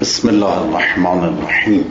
بسم الله الرحمن الرحیم.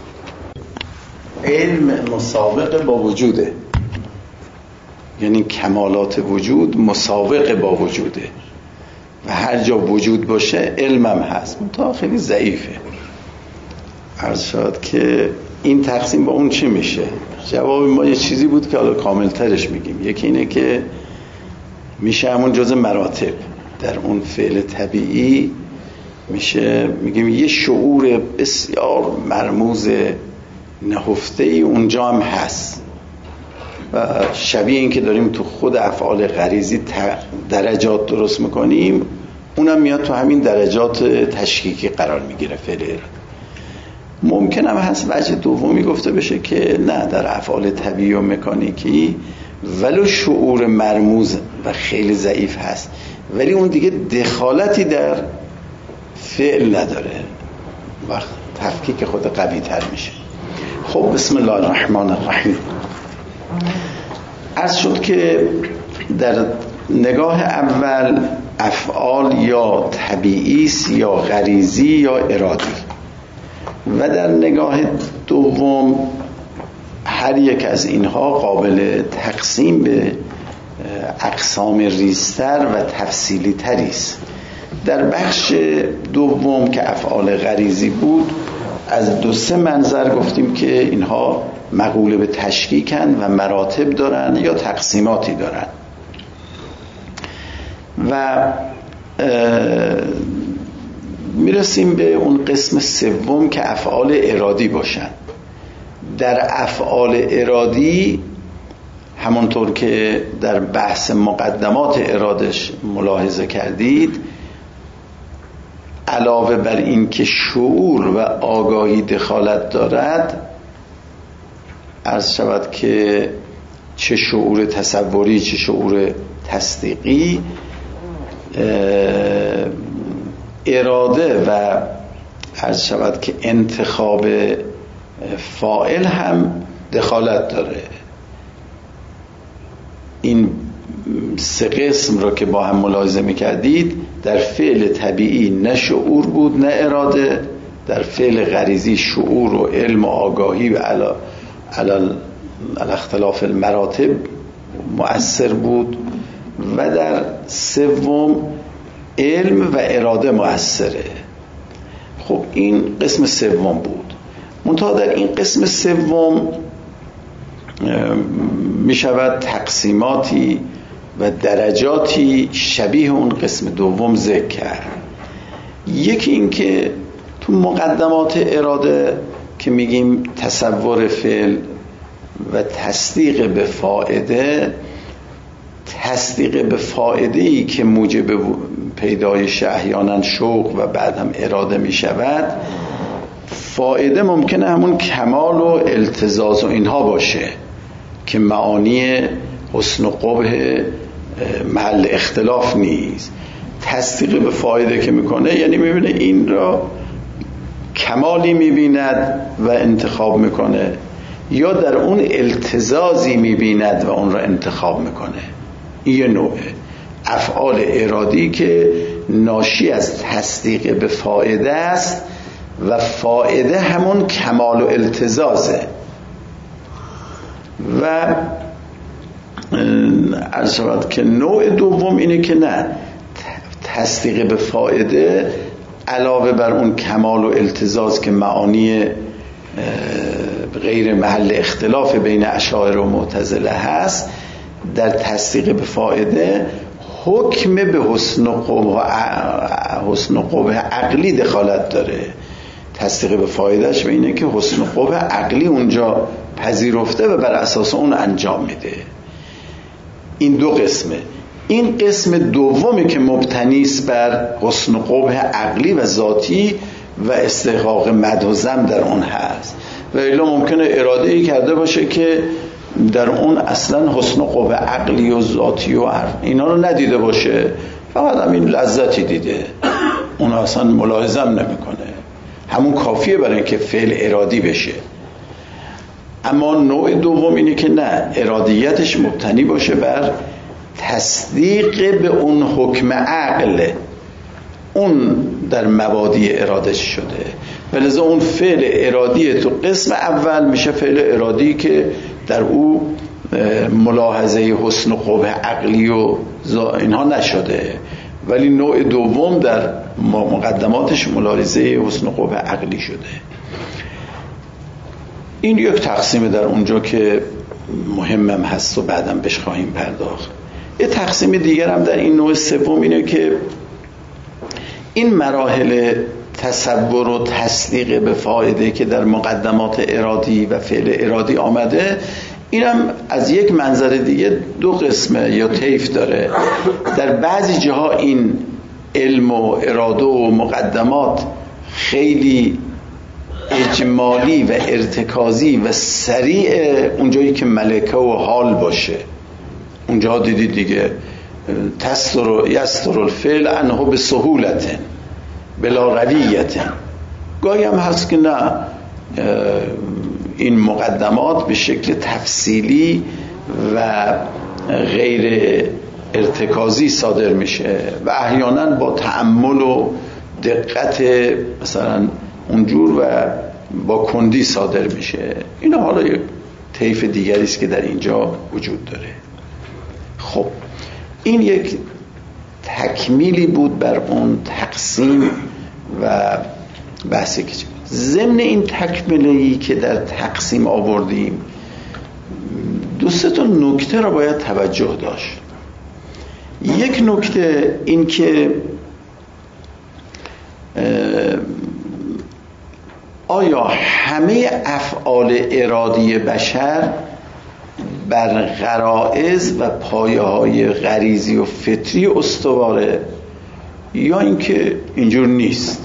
علم مسابقه با وجوده، یعنی کمالات وجود مسابقه با وجوده و هر جا وجود باشه علمم هست، منتها خیلی ضعیفه. عرض شد که این تقسیم با اون چی میشه؟ جواب ما یه چیزی بود که حالا کامل ترش میگیم. یکی اینه که میشه همون جزء مراتب در اون فعل طبیعی، میشه میگیم یه شعور بسیار مرموز نهفته‌ای اونجا هم هست و شبیه این که داریم تو خود افعال غریزی درجات درست میکنیم، اونم میاد تو همین درجات تشکیکی قرار میگیره فعل. ممکن هم هست وجه دومی گفته بشه که نه، در افعال طبیعی و مکانیکی ولو شعور مرموز و خیلی ضعیف هست، ولی اون دیگه دخالتی در فعل نداره و تفکیک خود قوی تر میشه. خب بسم الله الرحمن الرحیم. عرض شد که در نگاه اول افعال یا طبیعی است یا غریزی یا ارادی، و در نگاه دوم هر یک از اینها قابل تقسیم به اقسام ریزتر و تفصیلی تری است. در بخش دوم که افعال غریزی بود، از 2-3 منظر گفتیم که اینها مقوله به تشکیکن و مراتب دارن یا تقسیماتی دارن، و میرسیم به اون قسم سوم که افعال ارادی باشن. در افعال ارادی همونطور که در بحث مقدمات ارادش ملاحظه کردید، علاوه بر این که شعور و آگاهی دخالت دارد، عرض شود که چه شعور تصوری چه شعور تصدیقی، اراده و عرض شود که انتخاب فاعل هم دخالت داره. این 3 قسم رو که با هم ملاحظه میکردید، در فعل طبیعی نه شعور بود نه اراده، در فعل غریزی شعور و علم و آگاهی و علی اختلاف المراتب مؤثر بود، و در سوم علم و اراده مؤثره. خب این قسم سوم بود. منتها در این قسم سوم می شود تقسیماتی و درجاتی شبیه اون قسم دوم ذکر کرد. یکی این که تو مقدمات اراده که میگیم تصور فعل و تصدیق به فائده، تصدیق به فائده‌ای که موجب پیدایش احیانا شوق و بعد هم اراده می شود، فائده ممکنه همون کمال و التزاز و اینها باشه که معانی حسن و قبح محل اختلاف نیست. تصدیق به فائده که میکنه یعنی میبینه این را کمالی میبیند و انتخاب میکنه، یا در اون التزازی میبیند و اون را انتخاب میکنه. این یه نوعه افعال ارادی که ناشی از تصدیق به فائده است و فائده همون کمال و التزازه. و عرض شود که نوع دوم اینه که نه، تصدیق به فائده علاوه بر اون کمال و التزاز که معانی غیر محل اختلاف بین اشاعره و معتزله هست، در تصدیق به فائده حکم به حسن و قبح عقلی دخالت داره. تصدیق به فائدهش به اینه که حسن و قبح عقلی اونجا پذیرفته و بر اساس اون انجام میده. این 2 قسمه. این قسم دومی که مبتنی است بر حسن و قبح عقلی و ذاتی و استحقاق مدح و ذم در اون هست، و الا ممکنه اراده ای کرده باشه که در اون اصلا حسن و قبح عقلی و ذاتی و اینا رو ندیده باشه، فقط همین لذتی دیده، اون اصلا ملاحظه هم نمیکنه، همون کافیه برای اینکه فعل ارادی بشه. اما نوع دوم اینه که نه، ارادیتش مبتنی باشه بر تصدیق به اون حکم عقل اون در مبادی اراده شده، ولذا اون فعل ارادی تو قسم اول میشه فعل ارادی که در او ملاحظه حسن و قبح عقلی و اینها نشده، ولی نوع دوم در مقدماتش ملاحظه حسن و قبح عقلی شده. این یک تقسیم در اونجا که مهمم هست و بعدم بهش خواهیم پرداخت. یه تقسیم دیگر هم در این نوع سوم اینه که این مراحل تصور و تصدیق به فایده که در مقدمات ارادی و فعل ارادی آمده، اینم از یک منظر دیگه دو قسمه یا طیف داره. در بعضی جاها این علم و اراده و مقدمات خیلی اجمالی و ارتکازی و سریع، اونجایی که ملکه و حال باشه اونجا دیدید دیگه یستر الفعل عنه به سهولت بلا رویت. گاهی هم هست که نه، این مقدمات به شکل تفصیلی و غیر ارتکازی صادر میشه و احیانا با تأمل و دقت مثلا اونجور و با کندی صادر میشه. این حالا یک طیف دیگری است که در اینجا وجود داره. خب این یک تکمیلی بود بر اون تقسیم و بحثی که ضمن این تکمیلی که در تقسیم آوردیم دو سه تا نکته را باید توجه داشت. یک نکته این که آیا همه افعال ارادی بشر بر غرائز و پایه‌های غریزی و فطری استواره یا اینکه اینجور نیست؟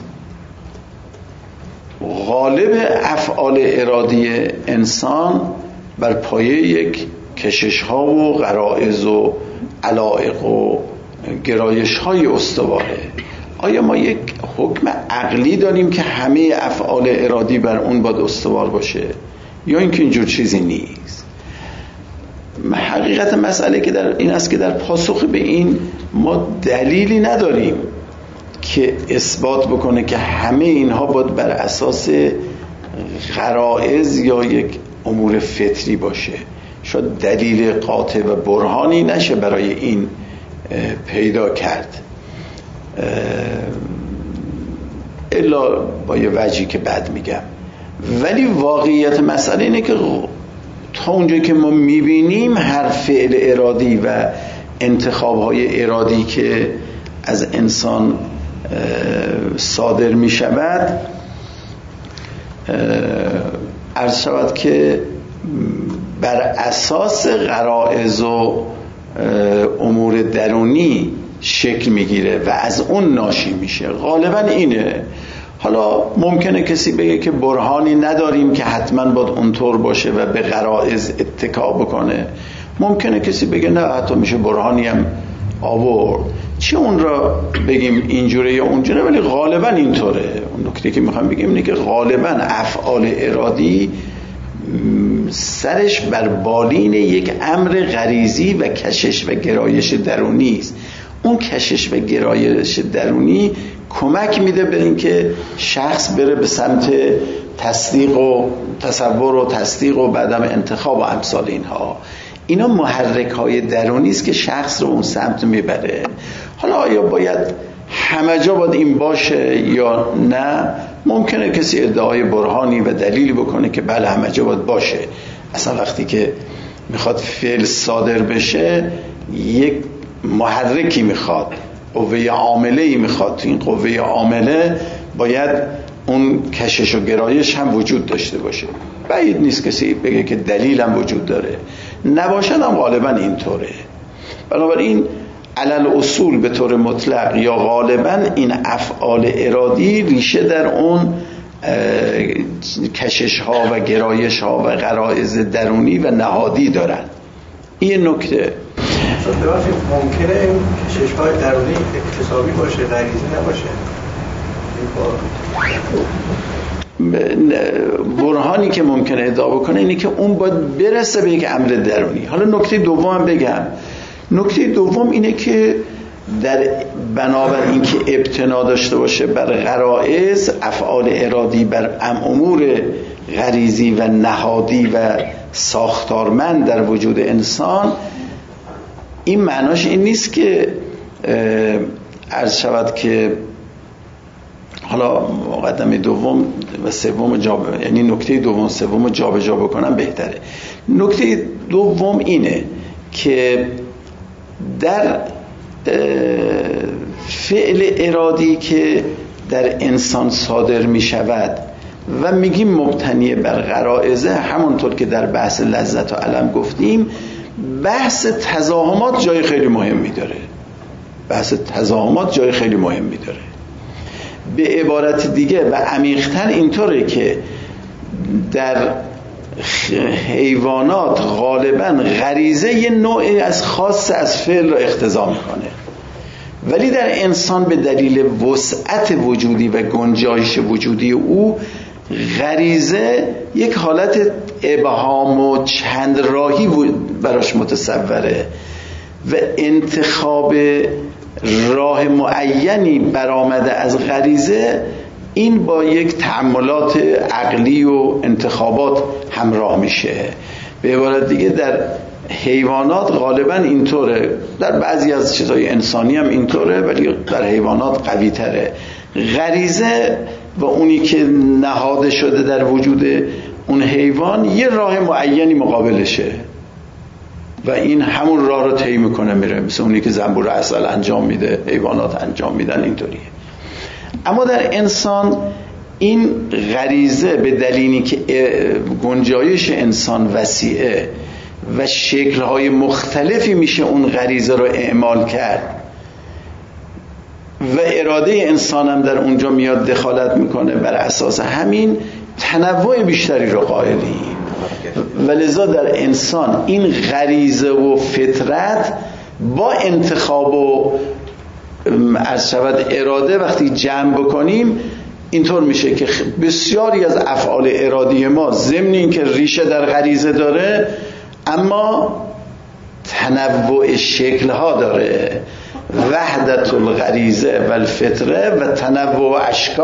غالب افعال ارادی انسان بر پایه یک کشش ها و غرائز و علایق و گرایش های استواره. آیا ما یک حکم عقلی داریم که همه افعال ارادی بر اون باید استوار باشه یا اینکه اینجور چیزی نیست؟ حقیقت مسئله که در این است که در پاسخ به این ما دلیلی نداریم که اثبات بکنه که همه اینها باید بر اساس غرائز یا یک امور فطری باشه. شاید دلیل قاطع و برهانی نشه برای این پیدا کرد الا با یه وجهی که بعد میگم. ولی واقعیت مسئله اینه که تا اونجایی که ما میبینیم هر فعل ارادی و انتخاب‌های ارادی که از انسان صادر میشود، عرض شود که بر اساس غرائز و امور درونی شکل میگیره و از اون ناشی میشه. غالبا اینه. حالا ممکنه کسی بگه که برهانی نداریم که حتما باید اونطور باشه و به غرائز اتکا بکنه. ممکنه کسی بگه نه، حتی میشه برهانی هم آورد. چه اون را بگیم اینجوره یا اونجوره، ولی غالبا اینطوره. اون نکته که میخوام بگیم اینه که غالبا افعال ارادی سرش بر بالین یک امر غریزی و کشش و گرایش درونی است. اون کشش و گرایش درونی کمک میده به اینکه شخص بره به سمت تصدیق و تصور و تصدیق و بعدم انتخاب و امثال اینها. اینا محرک های درونی است که شخص رو اون سمت میبره. حالا آیا باید همه جا باید این باشه یا نه؟ ممکنه کسی ادعای برهانی و دلیلی بکنه که بله همه جا باید باشه. اصلا وقتی که میخواد فعل صادر بشه یک محرکی میخواد، قوه عامله‌ای میخواد. تو این قوه عامله باید اون کشش و گرایش هم وجود داشته باشه. بعید نیست کسی بگه که دلیل هم وجود داره. نباشد هم غالبا اینطوره. بنابراین علل اصول به طور مطلق یا غالبا این افعال ارادی ریشه در اون کشش ها و گرایش ها و غرائز درونی و نهادی دارن. این نکته ممکنه این کشش های درونی اکتسابی باشه، غریزی نباشه. برهانی که ممکنه ادعا بکنه اینه که اون باید برسه به یک امر درونی. حالا نکته دوم بگم. نکته دوم اینه که در بنابر اینکه ابتنا داشته باشه بر غرایز، افعال ارادی بر امور غریزی و نهادی و ساختارمند در وجود انسان، این معناش این نیست که عرض شود که حالا مقدمه دوم و سوم یعنی نکته دوم سوم جابجا بکنم بهتره. نکته دوم اینه که در فعل ارادی که در انسان صادر می شود و میگیم مبتنی بر غرائزه، همونطور که در بحث لذت و الم گفتیم، بحث تزاحمات جای خیلی مهمی داره. بحث تزاحمات جای خیلی مهمی داره. به عبارت دیگه و عمیق‌تر اینطوره که در حیوانات غالباً غریزه یه نوعی از خاص از فعل رو اقتضا میکنه، ولی در انسان به دلیل وسعت وجودی و گنجایش وجودی او غریزه یک حالت ابهام و چند راهی براش متصوره و انتخاب راه معینی برآمده از غریزه این با یک تأملات عقلی و انتخابات همراه میشه. به عبارت دیگه در حیوانات غالبا اینطوره، در بعضی از چیزهای انسانی هم اینطوره، ولی در حیوانات قوی تره. غریزه و اونی که نهاده شده در وجود اون حیوان یه راه معینی مقابلشه و این همون راه رو طی میکنه میره، مثل اونی که زنبور عسل انجام میده، حیوانات انجام میدن، اینطوریه. اما در انسان این غریزه به دلیلی که گنجایش انسان وسیعه و شکل‌های مختلفی میشه اون غریزه رو اعمال کرد و اراده انسان هم در اونجا میاد دخالت میکنه، بر اساس همین تنوع بیشتری رو قائلیم. ولذا در انسان این غریزه و فطرت با انتخاب و از شود اراده وقتی جمع بکنیم اینطور میشه که بسیاری از افعال ارادی ما ضمن این که ریشه در غریزه داره اما تنوع شکلها داره، وحدت الغریزه و الفطره و تنوع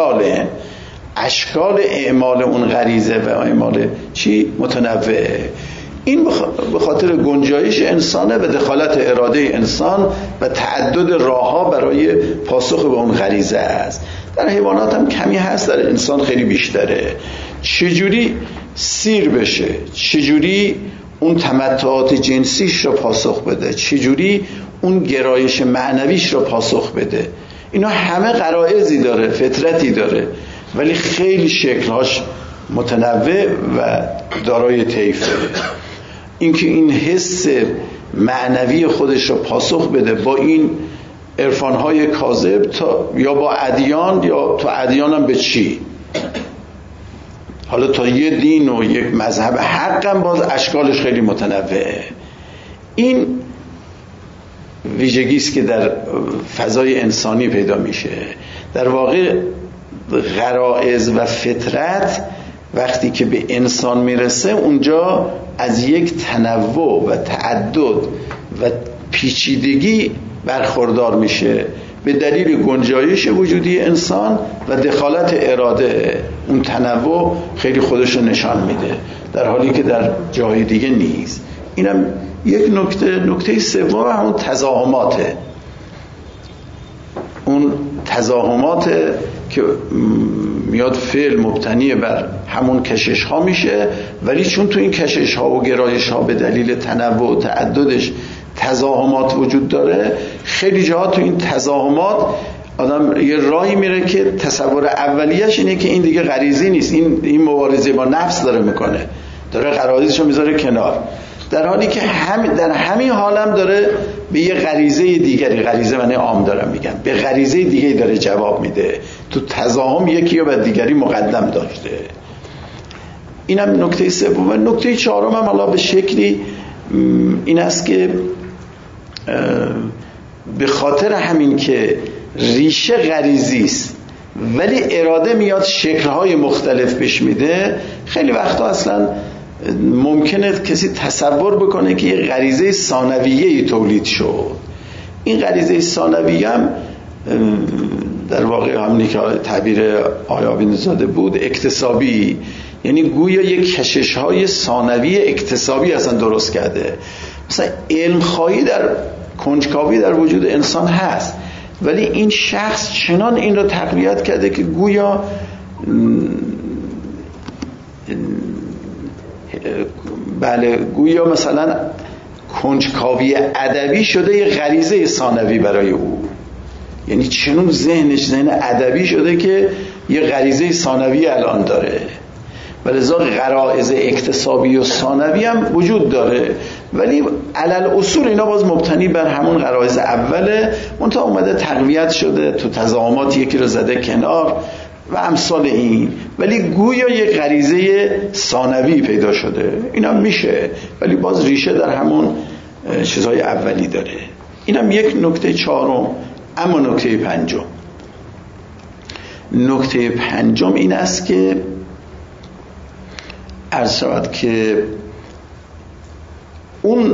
اشکال اعمال اون غریزه و اعمال چی متنوعه. این به خاطر گنجایش انسانه و دخالت اراده انسان و تعدد راه‌ها برای پاسخ به اون غریزه است. در حیوانات هم کمی هست، در انسان خیلی بیشتره. چجوری سیر بشه، چجوری اون تمتعات جنسیش رو پاسخ بده، چجوری اون گرایش معنویش رو پاسخ بده، اینا همه غرایزی داره، فطرتی داره، ولی خیلی شکلهاش متنوع و دارای طیفه. اینکه این حس معنوی خودش رو پاسخ بده با این عرفان‌های کاذب یا با ادیان، یا تو ادیان هم به چی، حالا تا یه دین و یک مذهب حق هم باز اشکالش خیلی متنوعه. این ویژگیست که در فضای انسانی پیدا میشه. در واقع غرایز و فطرت وقتی که به انسان میرسه اونجا از یک تنوع و تعدد و پیچیدگی برخوردار میشه به دلیل گنجایش وجودی انسان و دخالت اراده. اون تنوع خیلی خودش رو نشان میده، در حالی که در جای دیگه نیست. اینم یک نکته سوم همون تزاحماته. اون تزاحمات که میاد فعل مبتنی بر همون کشش ها میشه، ولی چون تو این کشش ها و گرایش ها به دلیل تنوع و تعددش تزاحمات وجود داره، خیلی جاها تو این تزاحمات آدم یه راهی میره که تصور اولیش اینه که این دیگه غریزی نیست، این مبارزه با نفس داره میکنه، داره غرایزشو میذاره کنار، در حالی که در همین حالم داره به یه غریزه دیگری، غریزه معنی عام دارم میگم، به غریزه دیگری داره جواب میده. تو تزاحم یکی یا بعد دیگری مقدم داشته. اینم نکته سوم. و نکته چهارم هم حالا به شکلی این است که به خاطر همین که ریشه غریزی است ولی اراده میاد شکل‌های مختلف پیش میده، خیلی وقتا اصلا ممکنه کسی تصور بکنه که یه غریزه ثانویه‌ای تولید شد. این غریزه ثانوی هم در واقع همونی که تعبیر آقای آبین‌زاده بود اکتسابی، یعنی گویا یک کشش‌های ثانوی اکتسابی اصلا درست کرده. مثلا علم‌خواهی در کنجکاوی در وجود انسان هست، ولی این شخص چنان این رو تقویت کرده که گویا گویا مثلا کنجکاوی ادبی شده یه غریزه ثانوی برای او، یعنی چنون ذهنش ذهن ادبی شده که یه غریزه ثانوی الان داره. ولذا غرایز اکتسابی و ثانوی هم وجود داره، ولی علل اصول اینا باز مبتنی بر همون غرایز اوله، منتها اومده تقویت شده تو تضامات یکی رو زده کنار و امثال این، ولی گویا یک غریزه ثانوی پیدا شده. اینا میشه، ولی باز ریشه در همون چیزهای اولی داره. اینم یک نکته چهارم. اما نکته پنجم این است که عرض شود که اون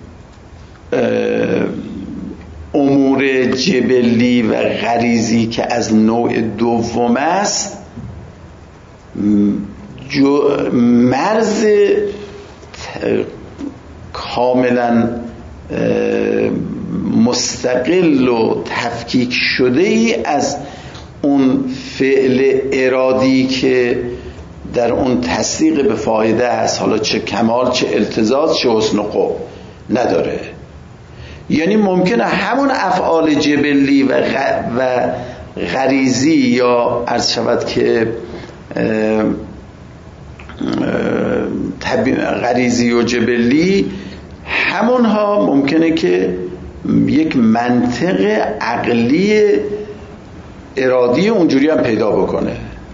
امور جبلی و غریزی که از نوع دوم است مرز کاملا مستقل و تفکیک شده ای از اون فعل ارادی که در اون تصدیق به فایده هست، حالا چه کمال چه التزاز چه حسن و قبح نداره. یعنی ممکنه همون افعال جبلی و غریزی یا عرض شود که غریزی و جبلی همونها ممکنه که یک منطق عقلی ارادی اونجوری هم پیدا بکنه.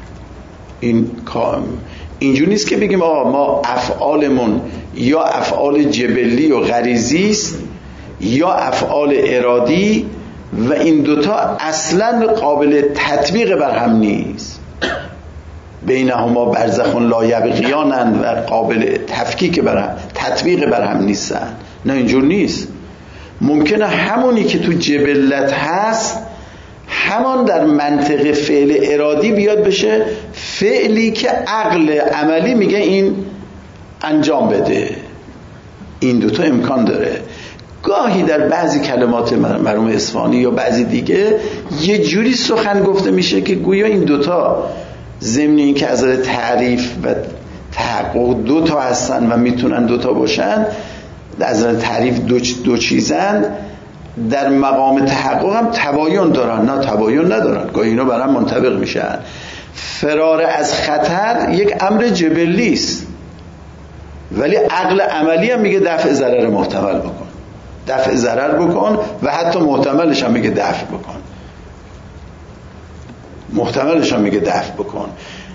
اینجوری نیست که بگیم آقا ما افعالمون یا افعال جبلی و غریزی است یا افعال ارادی و این دوتا اصلا قابل تطبیق بر هم نیست، بینهما برزخ لا یبغیانند و قابل تفکیک بر هم، تطبیق بر هم نیستن. نه اینجور نیست. ممکنه همونی که تو جبلت هست همان در منطق فعل ارادی بیاد بشه فعلی که عقل عملی میگه این انجام بده. این دوتا امکان داره. گاهی در بعضی کلمات مرحوم اصفهانی یا بعضی دیگه یه جوری سخن گفته میشه که گویا این دوتا ضمن این که از تعریف و تحقق دوتا هستن و میتونن دوتا باشن، از تعریف دو چیزن، در مقام تحقق هم تباین دارن. نه تباین ندارن، گاهی اینا برام منطبق میشن. فرار از خطر یک امر جبلی است، ولی عقل عملی هم میگه دفع ضرر محتمل بکن، دفع ضرر بکن و حتی محتملش هم میگه دفع بکن، محتملش هم میگه دفع بکن.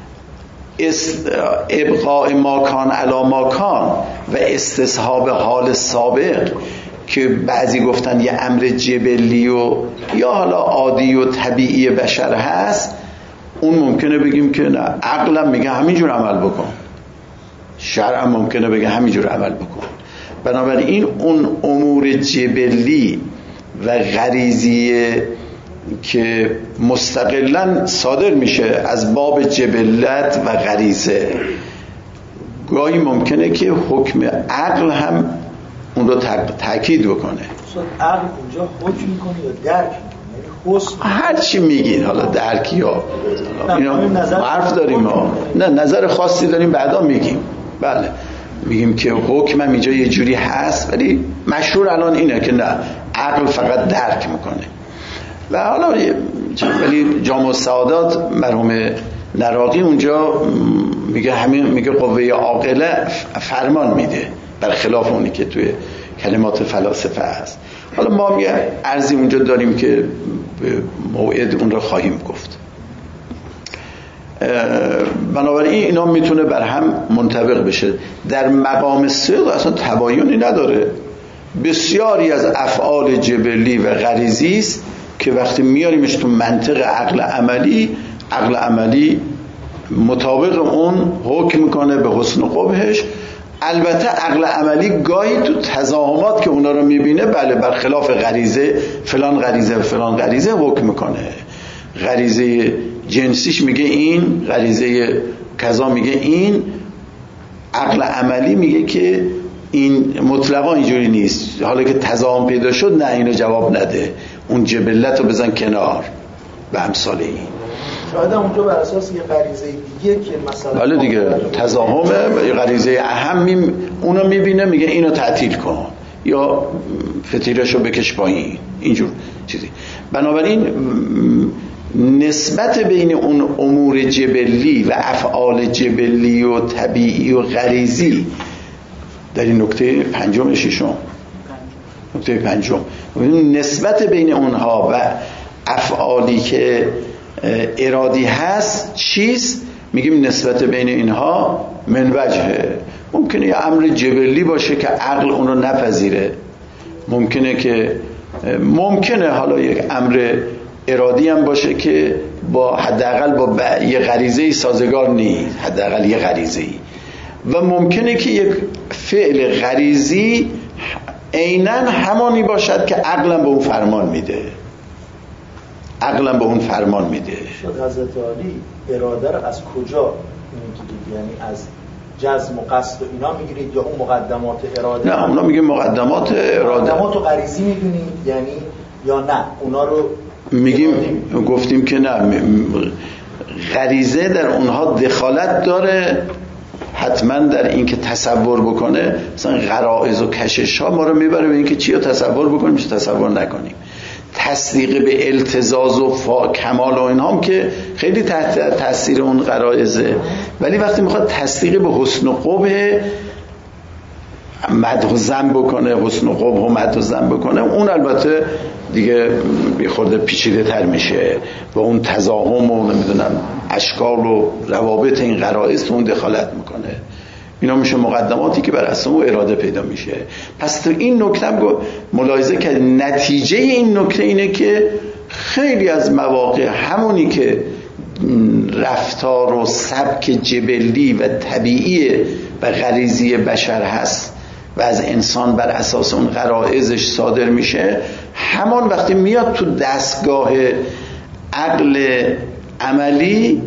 ابقاء ماکان علا ماکان و استصحاب حال سابق که بعضی گفتن یه امر جبلی و یا حالا عادی و طبیعی بشر هست، اون ممکنه بگیم که نه، عقلم میگه همینجور عمل بکن، شرعم ممکنه بگه همینجور عمل بکن. بنابراین اون امور جبلی و غریزی که مستقلاً صادر میشه از باب جبلت و غریزه، گاهی ممکنه که حکم عقل هم اون رو تأکید بکنه. عقل اونجا حکم میکنه یا درک میکنه؟ هر چی میگین، حالا درک یا اینا حرف داریم ما. نه نظر خاصی داریم بعدا میگیم. بله میگیم که حکم هم اینجا یه جوری هست، ولی مشهور الان اینه که نه، عقل فقط درک میکنه. و حالا ولی جامع السعادات مرحوم نراقی اونجا میگه همین، میگه قوه عاقله فرمان میده، برخلاف اونی که توی کلمات فلاسفه هست. حالا ما یه عرضی اونجا داریم که به موعد اون رو خواهیم گفت. بنابراین اینا میتونه بر هم منطبق بشه. در مقام صدق اصلا تباینی نداره. بسیاری از افعال جبلی و غریزی است که وقتی میاریمش تو منطق عقل عملی مطابق اون حکم میکنه به حسن و قبحش، البته عقل عملی گاهی تو تزاحمات که اونا رو میبینه بله برخلاف غریزه فلان غریزه و فلان غریزه حکم میکنه. غریزه جنسیش میگه این، غریزه کذا میگه این، عقل عملی میگه که این مطلقا اینجوری نیست، حالا که تضاهم پیدا شد نه اینو جواب نده، اون جبلت رو بزن کنار و امثال این. شاید اونجا بر اساس یه غریزه دیگه که مثلا بله دیگه تضاهمه، غریزه اهم اونو میبینه میگه اینو تعطیل کن یا فتیلشو بکش پایین، اینجور چیزی. بنابراین نسبت بین اون امور جبلی و افعال جبلی و طبیعی و غریزی در این نکته پنجم ششم، نکته پنجم، نسبت بین اونها و افعالی که ارادی هست چیست؟ میگیم نسبت بین اینها من وجهه. ممکنه یه امر جبلی باشه که عقل اون رو نپذیره، ممکنه حالا یک امر ارادی هم باشه که با حداقل با یه غریزه سازگار نیست، حداقل یه غریزه، و ممکنه که یک فعل غریزی عیناً همانی باشد که عقلم به اون فرمان میده. شد حضرت عالی اراده رو از کجا میگیرید؟ یعنی از جزم و قصد و اینا میگیرید یا اون مقدمات اراده؟ نه اونا میگه مقدمات اراده. مقدمات و غریزی میدونید یعنی یا نه اونا رو میگیم؟ گفتیم که نه، غریزه در اونها دخالت داره حتما در این که تصور بکنه. مثلا غرائز و کشش ها ما رو میبره به این که چی رو تصور بکنیم چی تصور نکنیم. تصدیق به التزاز و کمال و اینها هم که خیلی تحت تاثیر اون غرائزه، ولی وقتی میخواد تصدیق به حسن و قبح مدح و ذم بکنه، حسن و قبح و مدح و ذم بکنه، اون البته دیگه یه خورده پیچیده تر میشه و اون تضاهم و نمیدونم اشکال و روابط این غرائز تو اون دخالت میکنه. اینا میشه مقدماتی که بر اساس اون اراده پیدا میشه. پس تو این نکته هم ملاحظه که نتیجه این نکته اینه که خیلی از مواقع همونی که رفتار و سبک جبلی و طبیعی و غریزی بشر هست و از انسان بر اساس اون غرائزش صادر میشه، همان وقتی میاد تو دستگاه عقل عملی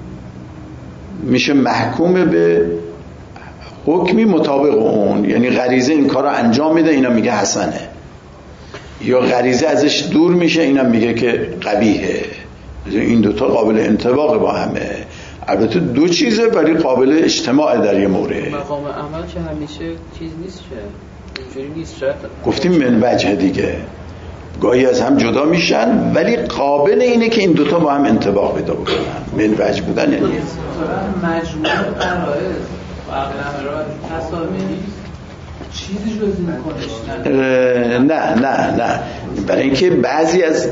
میشه محکوم به حکمی مطابق اون. یعنی غریزه این کار رو انجام میده، اینا میگه حسنه، یا غریزه ازش دور میشه، اینا میگه که قبیحه. این دوتا قابل انطباق با همه. البته دو چیزه ولی قابل اجتماع در یه مورد. مقام عمل که همیشه چیز نیست، اینجوری نیست. شاید گفتیم من وجه دیگه، گاهی از هم جدا میشن ولی قابل اینه که این دوتا با هم انطباق پیدا بکنن. من وجه بودن یعنی مجموعه غرائز و عقل عمل تصاوی چیزی جز میکنه. نه برای اینکه بعضی از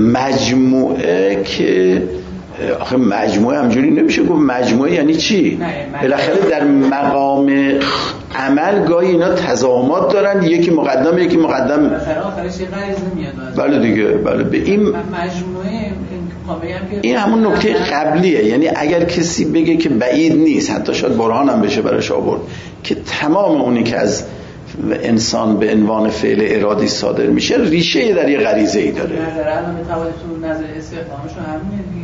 مجموعه که آخه مجموعه همجوری نمیشه گفت. مجموعه یعنی چی؟ بالاخره در مقام عمل گاهی اینا تضاهمات دارن، یکی مقدم مثلا آخرش یه غریزه میاد. بله دیگه، بله. به این مجموعه این همون نکته قبلیه. یعنی اگر کسی بگه که بعید نیست، حتی شاید برهان هم بشه براش آورد، که تمام اونی که از انسان به عنوان فعل ارادی صادر میشه ریشه در یه غریزه ای داره. نظر استخدامشون همینه دیگه.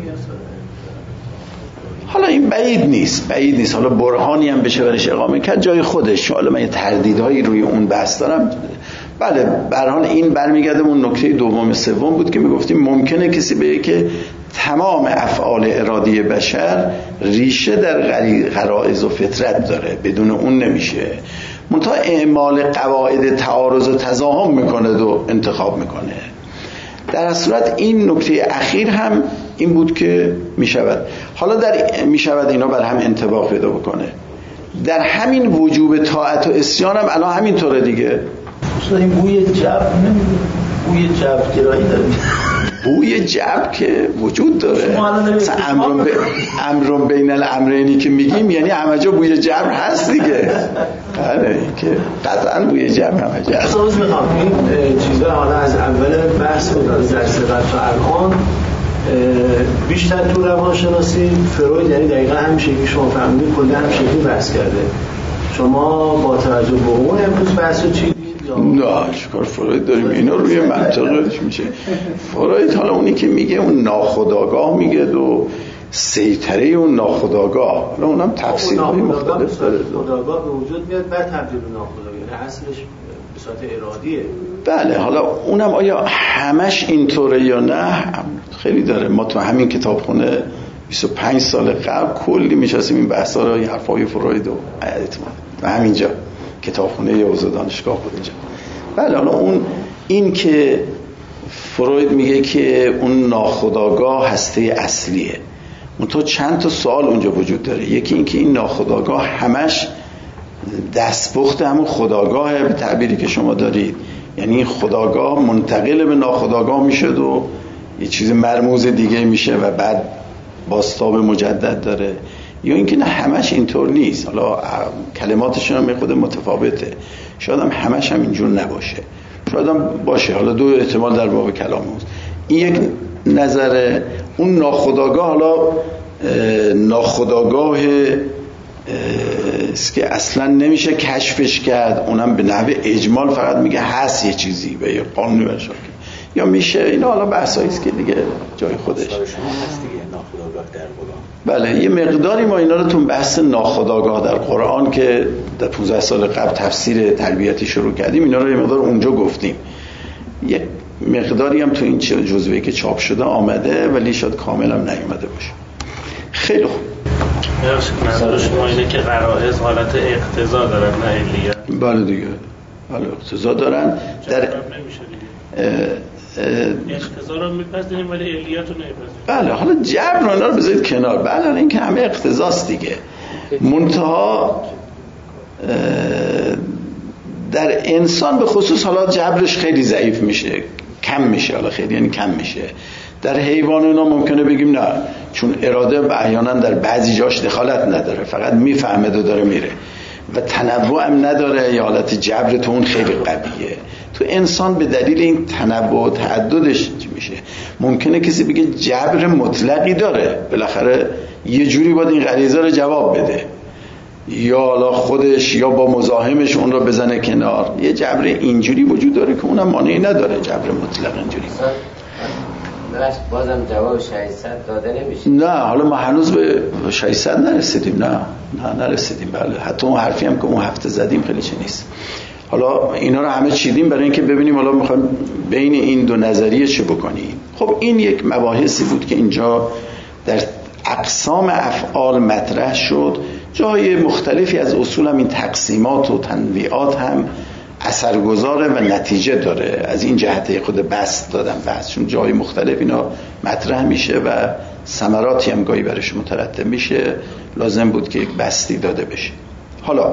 حالا این بعید نیست. حالا برهانی هم بشه برش اقامه کرد جای خودش. حالا من یه تردیدهایی روی اون بحث دارم. بله برهان این برمیگرده اون نکته دوم سوم بود که میگفتیم ممکنه کسی بگه که تمام افعال ارادی بشر ریشه در غرائز و فطرت داره، بدون اون نمیشه. منتها اعمال قواعد تعارض و تضاهم میکنه و انتخاب میکنه. در صورت این نکته اخیر هم این بود که میشود. حالا در میشود اینا بر هم انطباق پیدا بکنه. در همین وجوب طاعت و عصیان هم الان همینطوره دیگه. اصلا این بوی جب نمیده، بوی جب گرایی داره. بوی جب که وجود داره. امرون بین الامرینی که میگیم یعنی همه جا بوی جب هست دیگه. آره که قطعا بوی جب همه جا هست. اصلا میخوام این چیزا حالا از اول بحث بود از درس بعد تا الان بیشتر تو روانشناسی فروید یعنی دقیقا همین شکلی شما فهمیدید کلا هم شکلی بحث کرده شما با توجه به اون امروز بحثو چی دید؟ نه چیکار فروید داریم اینا روی منطقش میشه. فروید حالا اونی که میگه اون ناخودآگاه میگه و سیطره اون ناخودآگاه، حالا اونم تفسیرهای مختلف داره. خودآگاه به وجود میاد بعد تبدیل به ناخودآگاه، یعنی اصلش به صورت ارادیه. بله حالا اونم آیا همش اینطوره یا نه خیلی داره. ما تو همین کتابخونه 25 سال قبل کلی میشستیم این بحثا رو، این حرفای فروید و اعتماد و همینجا کتابخونه حوزه دانشگاه بود اینجا. بله حالا این که فروید میگه که اون ناخودآگاه هسته اصلیه، اون تو چند تا سوال اونجا وجود داره. یکی این که این ناخودآگاه همش دستپخت همون خودآگاهه به تعبیری که شما دارید، یعنی خودآگاه منتقل به ناخودآگاه میشه و یه چیز مرموز دیگه میشه و بعد بازتاب مجدد داره، یا اینکه نه همش اینطور نیست. حالا کلماتشون هم خود متفاوته، شاید هم همش هم اینجور نباشه، شاید هم باشه. حالا دو احتمال در باب کلام هست. این یک نظر. اون ناخودآگاه حالا ناخودآگاه است که اصلا نمیشه کشفش کرد، اونم به نحو اجمال فقط میگه هست یه چیزی و یه قانونی برشا یا میشه. اینا حالا بحثایی است که دیگه جای خودش هست دیگه ناخودآگاه در قرآن. بله یه مقداری ما اینا رو تو بحث ناخودآگاه در قرآن که در 15 سال قبل تفسیر تربیتی شروع کردیم اینا رو یه مقدار اونجا گفتیم. یه مقداری هم تو این جزوه‌ای که چاپ شده آمده ولی شاید کامل هم نیومده باشه. خیلی خوب. منظور شما اینه که قرائز حالت اقتضا دارن نه علیت؟ بله دیگه، بله اقتضا دارن. در اقتضا رو میپذیریم ولی علیت رو نمیپذیریم. بله حالا جبر رو اینا رو بذارید کنار. بله این که همه اقتضاست دیگه. منتها در انسان به خصوص حالا جبرش خیلی ضعیف میشه، کم میشه. حالا خیلی یعنی کم میشه. در حیوان اینا ممکنه بگیم نه، چون اراده احیانا در بعضی جاش دخالت نداره، فقط میفهمه و داره میره و تنوع هم نداره، یا حالت جبر تو اون خیلی قویه. تو انسان به دلیل این تنوع و تعددش میشه. ممکنه کسی بگه جبر مطلقی داره، بالاخره یه جوری باید این غریزه رو جواب بده، یا حالا خودش یا با مزاحمش اون رو بزنه کنار. یه جبر اینجوری وجود داره که اونم مانعی نداره، جبر مطلق اینجوری. بازم جواب 600 داده نمیشه. نه حالا ما هنوز به 600 نرسیدیم. نه نرسیدیم. بله حتی اون حرفی هم که اون هفته زدیم خیلی چه نیست. حالا اینا رو همه چیدیم برای اینکه ببینیم حالا میخوایم بین این دو نظریه چه بکنیم. خب این یک مباحثی بود که اینجا در اقسام افعال مطرح شد. جای مختلفی از اصول هم این تقسیمات و تنویعات هم اثرگذاره و نتیجه داره. از این جهت خود بسط دادم بحث، چون جای مختلف اینا مطرح میشه و ثمراتی هم گاهی برش مترتب میشه، لازم بود که یک بسطی داده بشه. حالا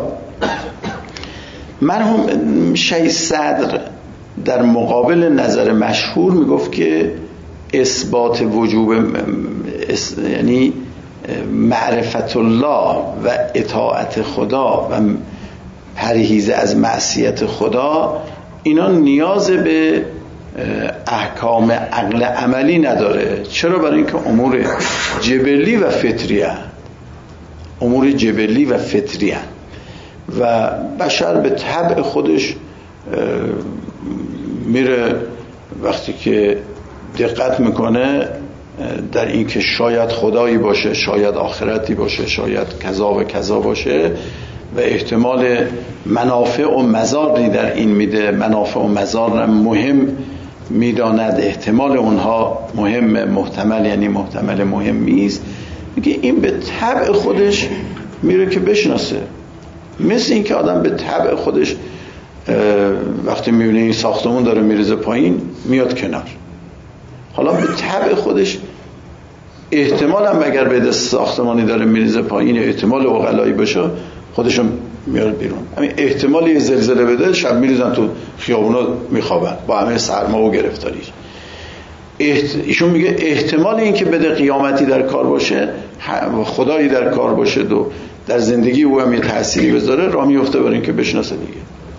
مرحوم شیخ صدر در مقابل نظر مشهور میگفت که اثبات وجوب یعنی معرفت الله و اطاعت خدا و پرهیز از معصیت خدا اینا نیاز به احکام عقل عملی نداره. چرا؟ برای اینکه امور جبلی و فطری هست. امور جبلی و فطری هست و بشر به طبع خودش میره وقتی که دقت میکنه در این که شاید خدایی باشه، شاید آخرتی باشه، شاید کذا و کذا باشه و احتمال منافع و مضاری در این میده. منافع و مضار مهم میداند، احتمال اونها مهم، محتمل یعنی محتمل مهمی است. میگه این به طبع خودش میره که بشناسه. مثل این که آدم به طبع خودش وقتی میبینه این ساختمون داره میریزه پایین میاد کنار. حالا به طبع خودش احتمال هم اگر به ساختمانی داره میریزه پایین احتمال عقلایی باشه خودشون میاد بیرون. همین احتمال یه زلزله بده شب میریزن تو خیابونا میخوابن با همه سرما و گرفتاریش. ایشون میگه احتمال این که بده قیامتی در کار باشه، خدایی در کار باشه و در زندگی او هم یه تأثیری بذاره، راه میفته برای اینکه بشناسه دیگه.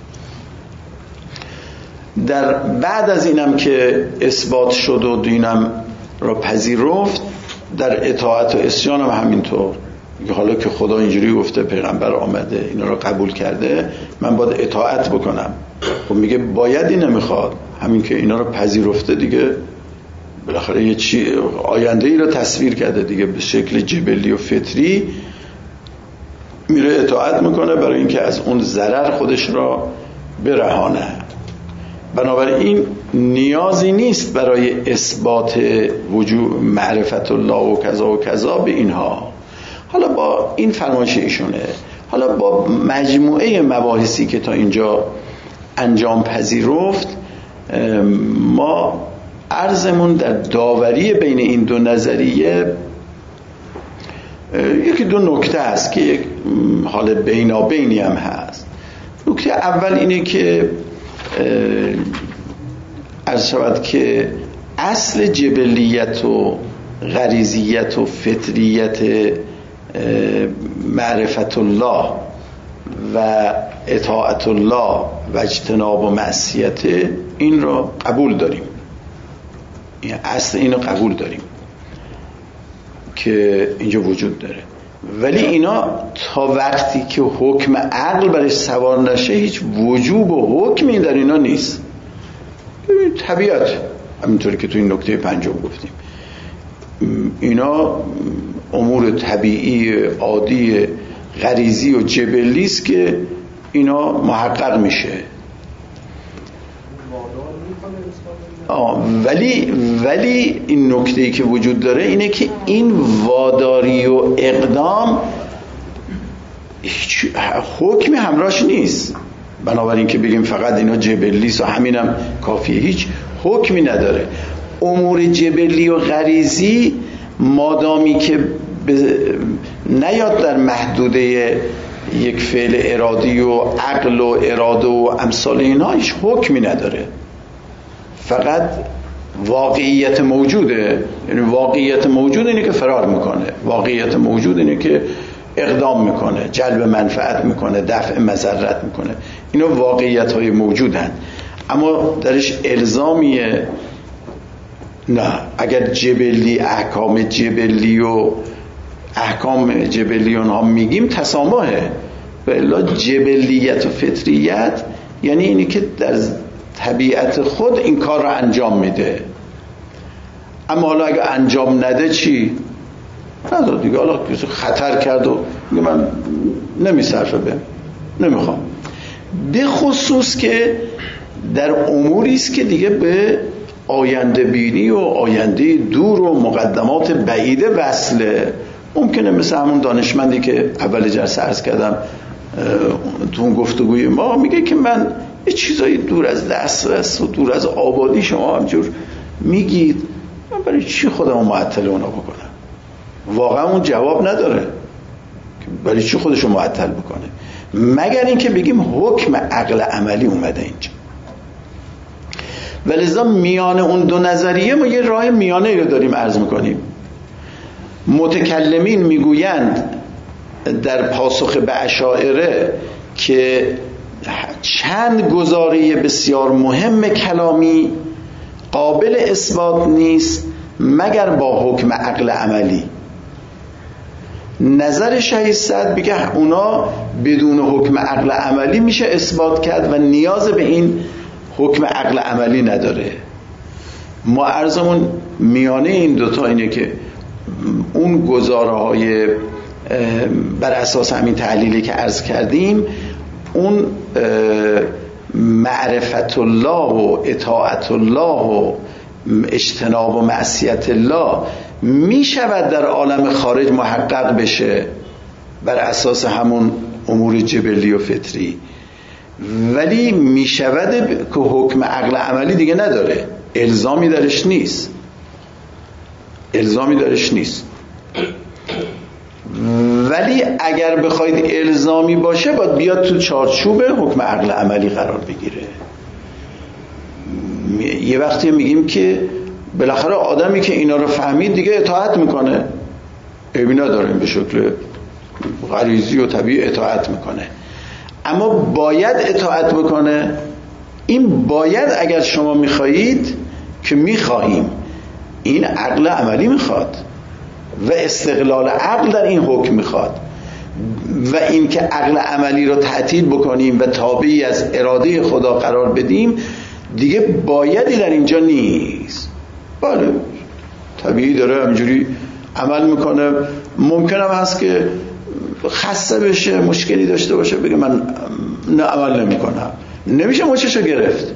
در بعد از اینم که اثبات شد و دینم را پذیرفت، در اطاعت و عصیان هم همینطور. حالا که خدا اینجوری گفته، پیغمبر آمده اینا رو قبول کرده، من باید اطاعت بکنم. خب میگه باید این نمیخواد، همین که اینا رو پذیرفته دیگه بالاخره یه چی آینده ای رو تصویر کرده دیگه، به شکل جبلی و فطری میره اطاعت میکنه برای اینکه از اون ضرر خودش را برهانه. بنابراین نیازی نیست برای اثبات وجود معرفت الله و کذا و کذا به اینها. حالا با این فرمایش ایشونه، حالا با مجموعه مباحثی که تا اینجا انجام پذیرفت، ما عرضمون در داوری بین این دو نظریه یکی دو نکته هست که یک حال بینابینی هم هست. نکته اول اینه که عرض شود که اصل جبلیت و غریزیت و فطریت معرفت الله و اطاعت الله و اجتناب و معصیت، این رو قبول داریم، این اصل اینو قبول داریم که اینجا وجود داره. ولی اینا تا وقتی که حکم عقل برش سوار نشه هیچ وجوب و حکمی در اینا نیست. طبیعت همینطوری که تو این نکته پنجم گفتیم، اینا امور طبیعی عادی غریزی و جبلی است که اینا محقق میشه. ولی این نکته‌ای که وجود داره اینه که این واداری و اقدام هیچ حکمی همراهش نیست. بنابراین که بگیم فقط اینا جبلی است و همینم کافیه، هیچ حکمی نداره. امور جبلی و غریزی مادامی که نیاد در محدوده یک فعل ارادی و عقل و اراده و امثال اینا، هیچ حکمی نداره، فقط واقعیت موجوده. یعنی واقعیت موجود اینه که فرار میکنه، واقعیت موجود اینه که اقدام میکنه، جلب منفعت میکنه، دفع مضرت میکنه. اینا واقعیت های موجودن، اما درش الزامیه نه. اگر جبلی احکام جبلی و احکام جبلی اونها میگیم تسامحه، و الا جبلیت و فطریت یعنی اینی که در طبیعت خود این کار رو انجام میده. اما حالا اگه انجام نده چی؟ نداره دیگه، حالا خطر کرد و میگه من نمیصرفه، نمیخوام. به خصوص که در اموری است که دیگه به آینده بینی و آینده دور و مقدمات بعیده وصله. ممکنه مثل همون دانشمندی که اول جلسه عرض کردم تو اون گفتگوی ما، میگه که من یه چیزایی دور از دسترس و دور از آبادی شما همجور میگید، من برای چی خودمو معطل اونا بکنم؟ واقعا اون جواب نداره برای چی خودشو معطل بکنه، مگر اینکه بگیم حکم عقل عملی اومده اینجا. ولذا میان اون دو نظریه ما یه راه میانه رو داریم عرض میکنیم. متکلمین میگویند در پاسخ به اشاعره که چند گزاره بسیار مهم کلامی قابل اثبات نیست مگر با حکم عقل عملی. نظر شهید صدر بگه اونا بدون حکم عقل عملی میشه اثبات کرد و نیاز به این حکم عقل عملی نداره. ما عرضمون میانه این دوتا اینه که اون گزاره های بر اساس همین تحلیلی که عرض کردیم، اون معرفت الله و اطاعت الله و اجتناب و معصیت الله می شود در عالم خارج محقق بشه بر اساس همون امور جبلی و فطری، ولی می شود که حکم عقل عملی دیگه نداره، الزامی درش نیست، الزامی درش نیست. ولی اگر بخواید الزامی باشه باید بیاد تو چارچوب حکم عقل عملی قرار بگیره. یه وقتی میگیم که بالاخره آدمی که اینا رو فهمید دیگه اطاعت میکنه، عیبی نداره، به شکل غریزی و طبیعی اطاعت میکنه، اما باید اطاعت بکنه. این باید اگر شما میخواهید که میخواهیم، این عقل عملی میخواد. و استقلال عقل در این حکم میخواد و این که عقل عملی رو تعطیل بکنیم و تابعی از اراده خدا قرار بدیم دیگه بایدی در اینجا نیست. بله طبیعی داره همینجوری عمل میکنه، ممکن هم هست که خسته بشه، مشکلی داشته باشه، بگه من نه عمل نمی کنم، نمیشه مچشو گرفت.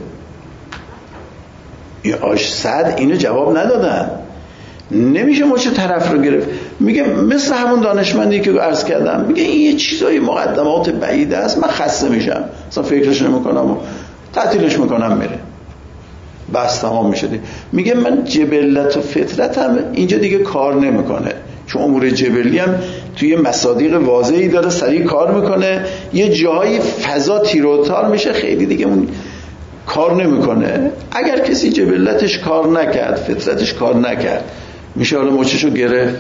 این آش صد اینو جواب ندادن، نمیشه مچ طرف رو گرفت. میگه مثل همون دانشمندی که عرض کردم، میگه این یه چیزای مقدمات بعیده است، من خسته میشم اصلا فکرش نمیکنم و تعطیلش میکنم میره، بس تمام میشه. میگه من جبلت و فطرتم اینجا دیگه کار نمیکنه، چون امور جبلی هم توی مصادیق واضحی داره، سریع کار میکنه، یه جایی فضا تیروتار میشه، خیلی دیگه اون کار نمیکنه. اگر کسی جبلتش کار نکرد، فطرتش کار نکرد، میشه حالا مچشو گرفت؟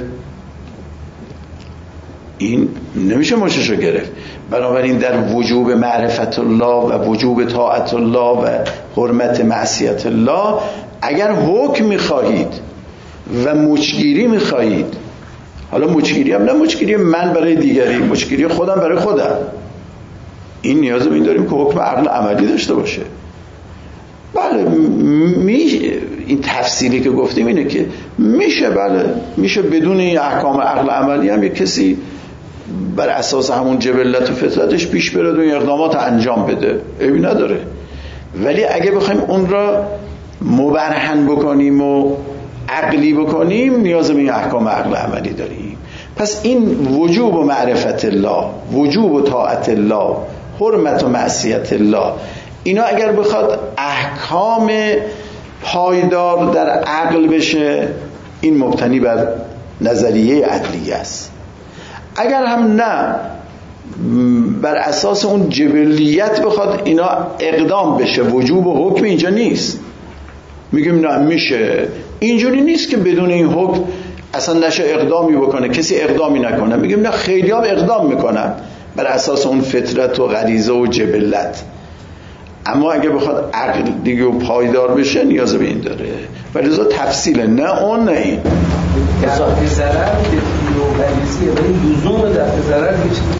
این نمیشه مچشو گرفت. بنابراین در وجوب معرفت الله و وجوب طاعت الله و حرمت معصیت الله اگر حکم میخواهید و مچگیری میخواهید، حالا مچگیری هم نه مچگیری من برای دیگری، مچگیری خودم برای خودم، این نیاز به این داریم که حکم عقل عملی داشته باشه. بله این تفسیری که گفتیم اینه که میشه، بله میشه بدون این احکام عقل عملی هم یک کسی بر اساس همون جبلت و فطرتش پیش بره و این اقدامات انجام بده، عیبی نداره. ولی اگه بخوایم اون را مبرهن بکنیم و عقلی بکنیم نیاز به این احکام عقل عملی داریم. پس این وجوب و معرفت الله، وجوب و طاعت الله، حرمت و معصیت الله، اینا اگر بخواد احکام پایدار در عقل بشه، این مبتنی بر نظریه عقلی است. اگر هم نه، بر اساس اون جبلیت بخواد اینا اقدام بشه، وجوب و حکم اینجا نیست. میگیم نه میشه، اینجوری نیست که بدون این حکم اصلا نشه اقدامی بکنه، کسی اقدامی نکنه. میگیم نه، خیلی هم اقدام میکنن بر اساس اون فطرت و غریزه و جبلت. اما اگه بخواد عقل دیگه و پایدار بشه نیاز به این داره. ولی لذا تفصیله، نه اون نه این. دفع ضرر که غریزیه ولی لزوم دفع ضرر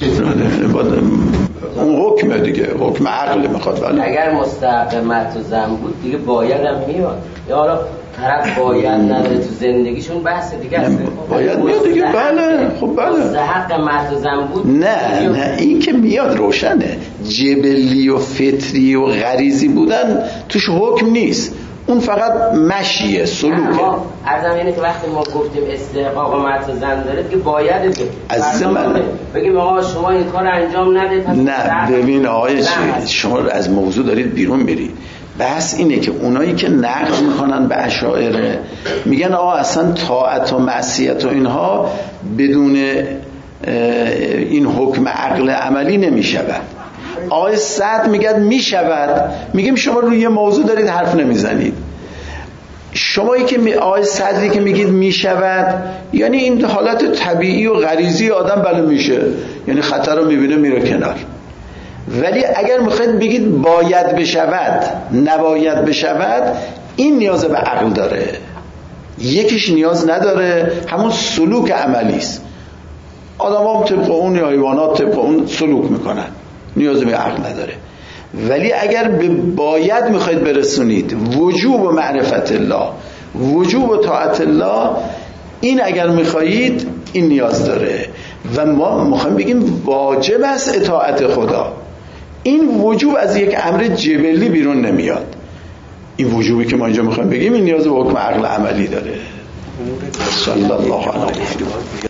اون حکمه دیگه، حکم عقل میخواد. ولی اگر مستحق متوزن بود دیگه باید هم میاد، یا حالا طرف باید نداره تو زندگیشون بحث دیگه است، باید میاد دیگه. بله خب بله مستحق متوزن بود. نه این که میاد روشنه، جبلی و فطری و غریزی بودن توش حکم نیست، اون فقط مشیه، سلوکه. عرضم اینه که وقتی ما گفتیم استحقاق متوزن داره دیگه باید عزیز من بگیم آقا شما این کار انجام نده. نه ببین آقای شما از موضوع دارید بیرون میرید. بحث اینه که اونایی که نقد میکنن به اشاعره میگن آقا اصلا طاعت و معصیت و اینها بدون این حکم عقل عملی نمیشود. آقای سعد میگن میشود. میگیم شما روی یه موضوع دارید حرف نمیزنید. شمایی که آقای صدری که میگید میشود، یعنی این حالت طبیعی و غریزی آدم بله میشه، یعنی خطر رو میبینه میره کنار. ولی اگر میخواید بگید باید بشود، نباید بشود، این نیاز به عقل داره. یکیش نیاز نداره، همون سلوک عملی است. آدم‌ها طبق اون یا حیوانات طبق اون سلوک میکنن، نیاز به عقل نداره. ولی اگر به باید میخواید برسونید، وجوب و معرفت الله، وجوب و طاعت الله، این اگر میخواهید این نیاز داره. و ما میخوایم بگیم واجب است اطاعت خدا. این وجوب از یک امر جبلی بیرون نمیاد. این وجوبی که ما اینجا میخوایم بگیم این نیاز به حکم عقل عملی داره. صلی الله علیه و